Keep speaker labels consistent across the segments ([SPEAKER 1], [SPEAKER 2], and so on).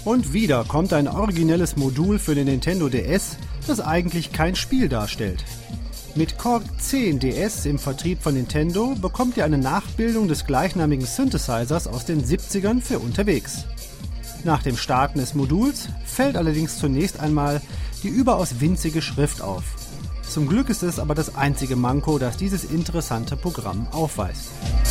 [SPEAKER 1] Und wieder kommt ein originelles Modul für den Nintendo DS, das eigentlich kein Spiel darstellt. Mit Korg 10 DS im Vertrieb von Nintendo bekommt ihr eine Nachbildung des gleichnamigen Synthesizers aus den 70ern für unterwegs. Nach dem Starten des Moduls fällt allerdings zunächst einmal die überaus winzige Schrift auf. Zum Glück ist es aber das einzige Manko, das dieses interessante Programm aufweist.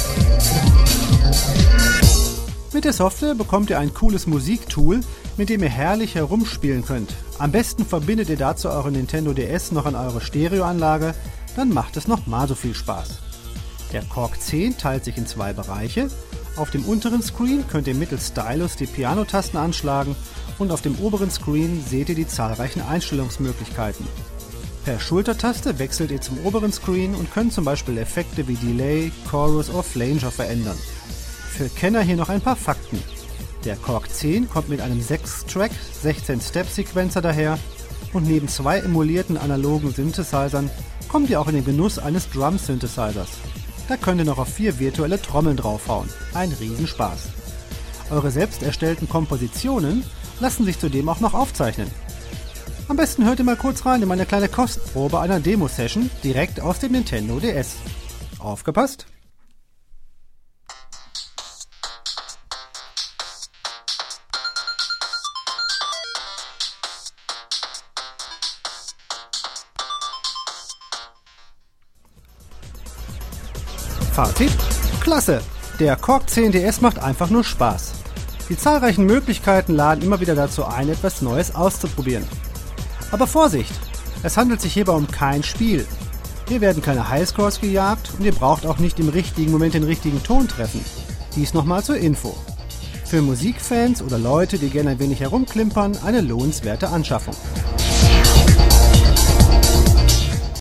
[SPEAKER 1] Mit der Software bekommt ihr ein cooles Musiktool, mit dem ihr herrlich herumspielen könnt. Am besten verbindet ihr dazu euren Nintendo DS noch an eure Stereoanlage, dann macht es noch mal so viel Spaß. Der Korg 10 teilt sich in zwei Bereiche. Auf dem unteren Screen könnt ihr mittels Stylus die Pianotasten anschlagen und auf dem oberen Screen seht ihr die zahlreichen Einstellungsmöglichkeiten. Per Schultertaste wechselt ihr zum oberen Screen und könnt zum Beispiel Effekte wie Delay, Chorus oder Flanger verändern. Für Kenner hier noch ein paar Fakten. Der Korg 10 kommt mit einem 6-Track, 16-Step-Sequencer daher und neben zwei emulierten analogen Synthesizern kommt ihr auch in den Genuss eines Drum-Synthesizers. Da könnt ihr noch auf 4 virtuelle Trommeln draufhauen. Ein Riesenspaß. Eure selbst erstellten Kompositionen lassen sich zudem auch noch aufzeichnen. Am besten hört ihr mal kurz rein in meine kleine Kostprobe einer Demo-Session direkt aus dem Nintendo DS. Aufgepasst! Fazit? Klasse! Der Korg 10 DS macht einfach nur Spaß. Die zahlreichen Möglichkeiten laden immer wieder dazu ein, etwas Neues auszuprobieren. Aber Vorsicht! Es handelt sich hierbei um kein Spiel. Hier werden keine Highscores gejagt und ihr braucht auch nicht im richtigen Moment den richtigen Ton treffen. Dies nochmal zur Info. Für Musikfans oder Leute, die gerne ein wenig herumklimpern, eine lohnenswerte Anschaffung.